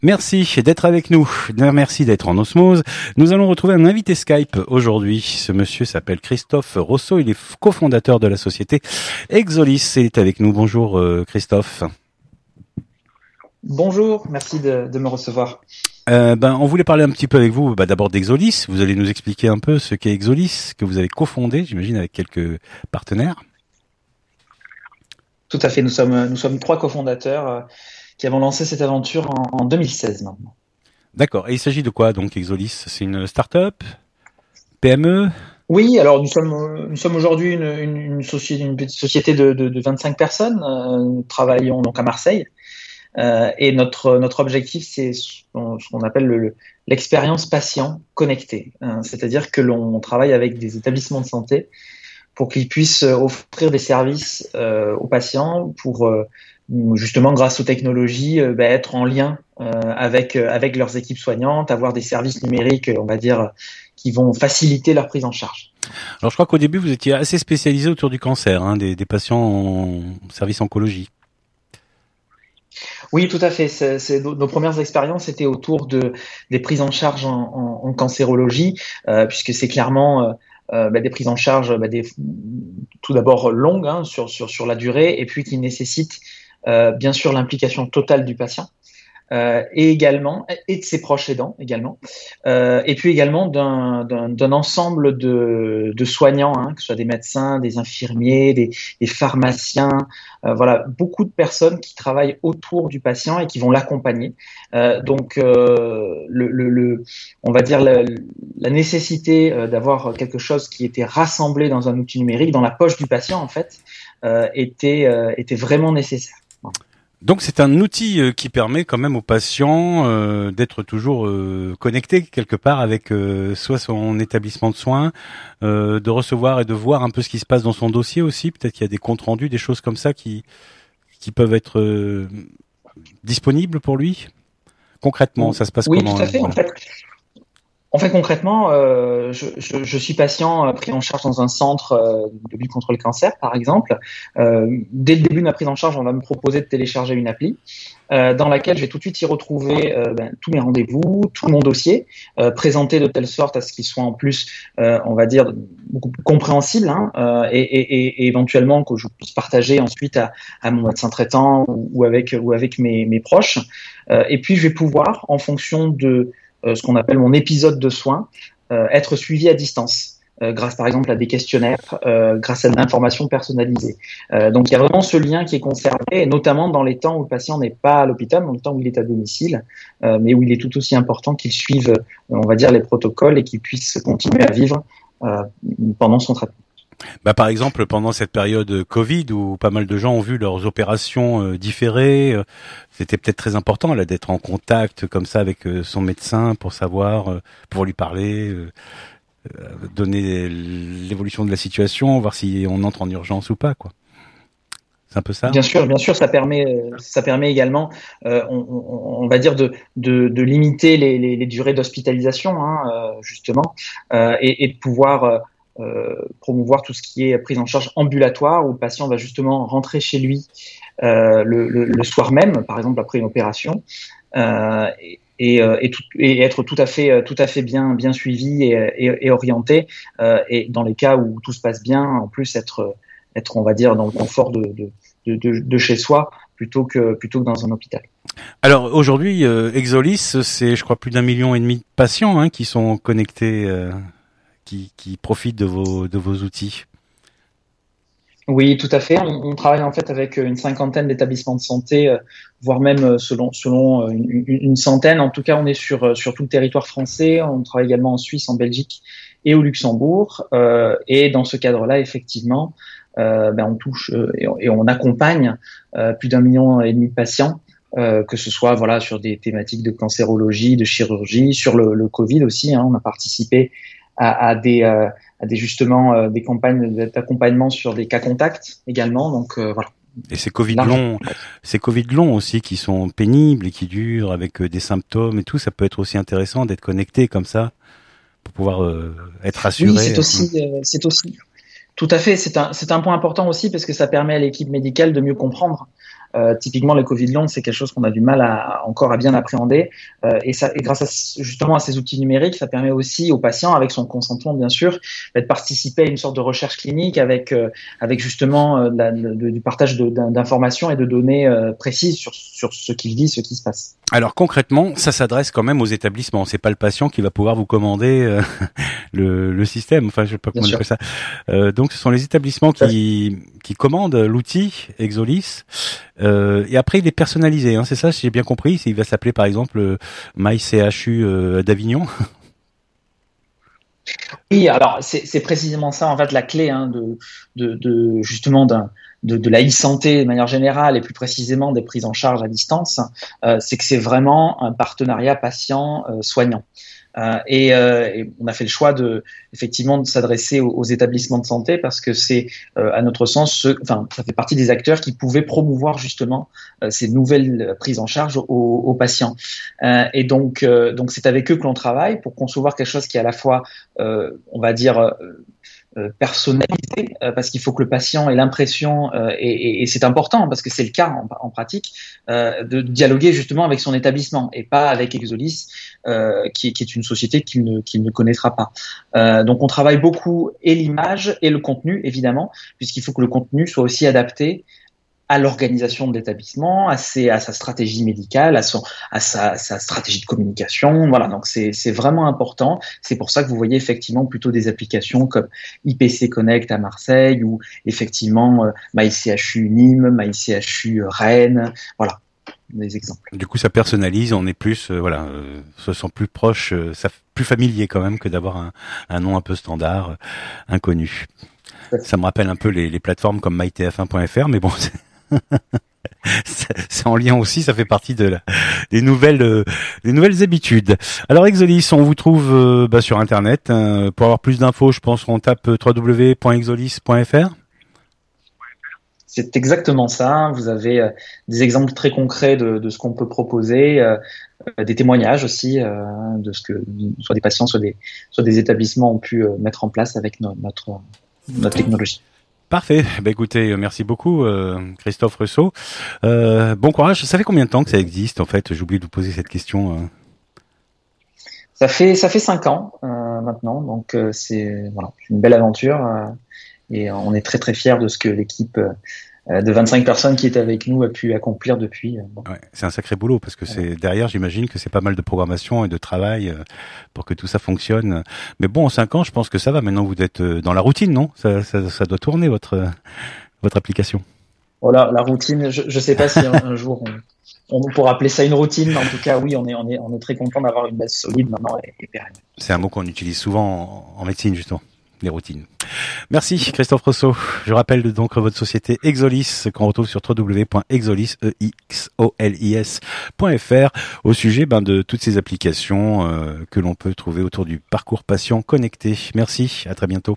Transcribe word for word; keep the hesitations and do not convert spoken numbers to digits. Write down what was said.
Merci d'être avec nous. Merci d'être en osmose. Nous allons retrouver un invité Skype aujourd'hui. Ce monsieur s'appelle Christophe Rosso. Il est cofondateur de la société Exolis. Il est avec nous. Bonjour euh, Christophe. Bonjour, merci de, de me recevoir. Euh, ben, on voulait parler un petit peu avec vous, bah, d'abord d'Exolis. Vous allez nous expliquer un peu ce qu'est Exolis, que vous avez cofondé, j'imagine, avec quelques partenaires. Tout à fait, nous sommes, nous sommes trois cofondateurs euh, qui avons lancé cette aventure en, en deux mille seize maintenant. D'accord, et il s'agit de quoi donc Exolis? C'est une start-up, P M E? Oui, alors nous sommes, nous sommes aujourd'hui une, une, une, société, une petite société de, de, de vingt-cinq personnes. Euh, nous travaillons donc à Marseille. Euh, et notre notre objectif, c'est ce qu'on, ce qu'on appelle le, l'expérience patient connectée. Hein, c'est-à-dire que l'on travaille avec des établissements de santé pour qu'ils puissent offrir des services euh, aux patients pour euh, justement, grâce aux technologies, euh, bah, être en lien euh, avec avec leurs équipes soignantes, avoir des services numériques, on va dire, qui vont faciliter leur prise en charge. Alors, je crois qu'au début, vous étiez assez spécialisé autour du cancer, hein, des, des patients en service oncologie. Oui, tout à fait. C'est, c'est, nos premières expériences étaient autour de des prises en charge en, en, en cancérologie, euh, puisque c'est clairement euh, euh, bah, des prises en charge, bah, des, tout d'abord longues hein, sur sur sur la durée, et puis qui nécessitent euh, bien sûr l'implication totale du patient. Euh, et également et de ses proches aidants également, euh, et puis également d'un, d'un, d'un ensemble de, de soignants, hein, que ce soit des médecins, des infirmiers, des, des pharmaciens, euh, voilà, beaucoup de personnes qui travaillent autour du patient et qui vont l'accompagner. Euh, donc, euh, le, le, le, on va dire la, la nécessité euh, d'avoir quelque chose qui était rassemblé dans un outil numérique, dans la poche du patient en fait, euh, était, euh, était vraiment nécessaire. Donc c'est un outil euh, qui permet quand même aux patients euh, d'être toujours euh, connecté quelque part avec euh, soit son établissement de soins, euh, de recevoir et de voir un peu ce qui se passe dans son dossier aussi. Peut-être qu'il y a des comptes rendus, des choses comme ça qui qui peuvent être euh, disponibles pour lui. Concrètement, ça se passe oui, comment? Oui, tout à fait. Voilà. En fait, En fait, concrètement, euh, je, je, je suis patient euh, pris en charge dans un centre euh, de lutte contre le cancer, par exemple. Euh, dès le début de ma prise en charge, on va me proposer de télécharger une appli euh, dans laquelle je vais tout de suite y retrouver euh, ben, tous mes rendez-vous, tout mon dossier, euh, présenté de telle sorte à ce qu'il soit en plus, euh, on va dire, beaucoup plus compréhensible hein, euh, et, et, et éventuellement que je puisse partager ensuite à, à mon médecin traitant ou, ou avec, ou avec mes, mes proches. Euh, et puis, je vais pouvoir, en fonction de Euh, ce qu'on appelle mon épisode de soins, euh, être suivi à distance, euh, grâce par exemple à des questionnaires, euh, grâce à de l'information personnalisée. Euh, donc il y a vraiment ce lien qui est conservé, et notamment dans les temps où le patient n'est pas à l'hôpital, dans le temps où il est à domicile, euh, mais où il est tout aussi important qu'il suive, euh, on va dire, les protocoles et qu'il puisse continuer à vivre euh, pendant son traitement. Bah, par exemple, pendant cette période Covid où pas mal de gens ont vu leurs opérations euh, différées, euh, c'était peut-être très important là d'être en contact comme ça avec euh, son médecin pour savoir, euh, pour lui parler, euh, euh, donner l'évolution de la situation, voir si on entre en urgence ou pas, quoi. C'est un peu ça. Bien sûr, bien sûr, ça permet, ça permet également, euh, on, on, on va dire de, de, de limiter les, les, les durées d'hospitalisation, hein, euh, justement, euh, et, et de pouvoir euh, Euh, promouvoir tout ce qui est prise en charge ambulatoire où le patient va justement rentrer chez lui euh, le, le, le soir même, par exemple après une opération, euh, et, et, et, tout, et être tout à fait, tout à fait bien, bien suivi et, et, et orienté. Euh, et dans les cas où tout se passe bien, en plus être, être on va dire dans le confort de, de, de, de, de chez soi plutôt que plutôt que dans un hôpital. Alors aujourd'hui, euh, Exolis, c'est je crois plus d'un million et demi de patients hein, qui sont connectés. Euh... Qui, qui profitent de vos, de vos outils. Oui, tout à fait. On, on travaille en fait avec une cinquantaine d'établissements de santé, euh, voire même selon, selon une, une, une centaine. En tout cas, on est sur, sur tout le territoire français. On travaille également en Suisse, en Belgique et au Luxembourg. Euh, et dans ce cadre-là, effectivement, euh, ben on touche euh, et, on, et on accompagne euh, plus d'un million et demi de patients. Euh, que ce soit voilà sur des thématiques de cancérologie, de chirurgie, sur le, le Covid aussi. Hein, on a participé à, à des euh, à des justement euh, des campagnes d'accompagnement sur des cas contacts également. Donc euh, voilà. Et ces Covid longs, ces Covid longs aussi qui sont pénibles et qui durent avec euh, des symptômes et tout, ça peut être aussi intéressant d'être connecté comme ça pour pouvoir euh, être rassuré. Oui, c'est aussi euh, c'est aussi tout à fait. C'est un c'est un point important aussi parce que ça permet à l'équipe médicale de mieux comprendre Euh, typiquement, le Covid long, c'est quelque chose qu'on a du mal à encore à bien appréhender. Euh, et, ça, et grâce à, justement à ces outils numériques, ça permet aussi aux patients, avec son consentement bien sûr, de participer à une sorte de recherche clinique avec euh, avec justement euh, la, de, du partage de, d'informations et de données euh, précises sur sur ce qu'il vit, ce qui se passe. Alors concrètement, ça s'adresse quand même aux établissements. C'est pas le patient qui va pouvoir vous commander euh, le, le système. Enfin, je sais pas comment on appelle ça. Euh, donc, ce sont les établissements qui qui commandent l'outil Exolis. Euh, et après, il est personnalisé. Hein, c'est ça, si j'ai bien compris. Il va s'appeler par exemple MyCHU euh, d'Avignon. Oui, alors c'est, c'est précisément ça en fait la clé hein, de, de, de justement d'un De, de la e-santé de manière générale et plus précisément des prises en charge à distance, euh, c'est que c'est vraiment un partenariat patient-soignant. Euh, et, euh, et on a fait le choix de effectivement de s'adresser aux, aux établissements de santé parce que c'est, euh, à notre sens, ce, enfin, ça fait partie des acteurs qui pouvaient promouvoir justement euh, ces nouvelles prises en charge aux, aux patients. Euh, et donc, euh, donc c'est avec eux que l'on travaille pour concevoir quelque chose qui est à la fois, euh, on va dire, euh, Euh, personnalisé euh, parce qu'il faut que le patient ait l'impression euh, et, et, et c'est important parce que c'est le cas en, en pratique euh, de dialoguer justement avec son établissement et pas avec Exolis euh, qui, qui est une société qu'il ne, qu'il ne connaîtra pas. Euh, donc on travaille beaucoup et l'image et le contenu évidemment puisqu'il faut que le contenu soit aussi adapté à l'organisation de l'établissement, à, ses, à sa stratégie médicale, à, son, à sa, sa stratégie de communication. Voilà, donc c'est, c'est vraiment important. C'est pour ça que vous voyez effectivement plutôt des applications comme I P C Connect à Marseille ou effectivement euh, MyCHU Nîmes, MyCHU Rennes. Voilà, des exemples. Du coup, ça personnalise. On est plus, euh, voilà, euh, se sent plus proche, euh, ça plus familier quand même que d'avoir un, un nom un peu standard, euh, inconnu. Ça me rappelle un peu les, les plateformes comme my t f un point f r, mais bon. C'est c'est en lien aussi, ça fait partie de la, des nouvelles euh, des nouvelles habitudes. Alors Exolis, on vous trouve euh, bah, sur internet. Hein. Pour avoir plus d'infos, je pense qu'on tape w w w point exolis point f r. C'est exactement ça. Vous avez euh, des exemples très concrets de, de ce qu'on peut proposer, euh, des témoignages aussi euh, de ce que soit des patients, soit des soit des établissements ont pu euh, mettre en place avec no, notre notre technologie. Parfait. Bah écoutez, merci beaucoup euh, Christophe Reusseau. Euh, bon courage. Ça fait combien de temps que ça existe en fait? J'ai oublié de vous poser cette question. Euh. Ça fait ça fait cinq ans euh, maintenant, donc euh, c'est voilà une belle aventure euh, et on est très très fiers de ce que l'équipe euh, de vingt-cinq personnes qui est avec nous a pu accomplir depuis. Euh, bon. Ouais, c'est un sacré boulot parce que c'est derrière, j'imagine que c'est pas mal de programmation et de travail euh, pour que tout ça fonctionne. Mais bon, en cinq ans, je pense que ça va. Maintenant, vous êtes dans la routine, non? Ça, ça, ça doit tourner votre votre application. Voilà, la routine. Je, je sais pas si un, un jour on, on pourra appeler ça une routine, mais en tout cas, oui, on est on est on est très content d'avoir une base solide maintenant et, et pérenne. C'est un mot qu'on utilise souvent en, en médecine, justement. Les routines. Merci Christophe Reusseau. Je rappelle donc votre société Exolis qu'on retrouve sur w w w point exolis point f r au sujet ben, de toutes ces applications euh, que l'on peut trouver autour du parcours patient connecté. Merci, à très bientôt.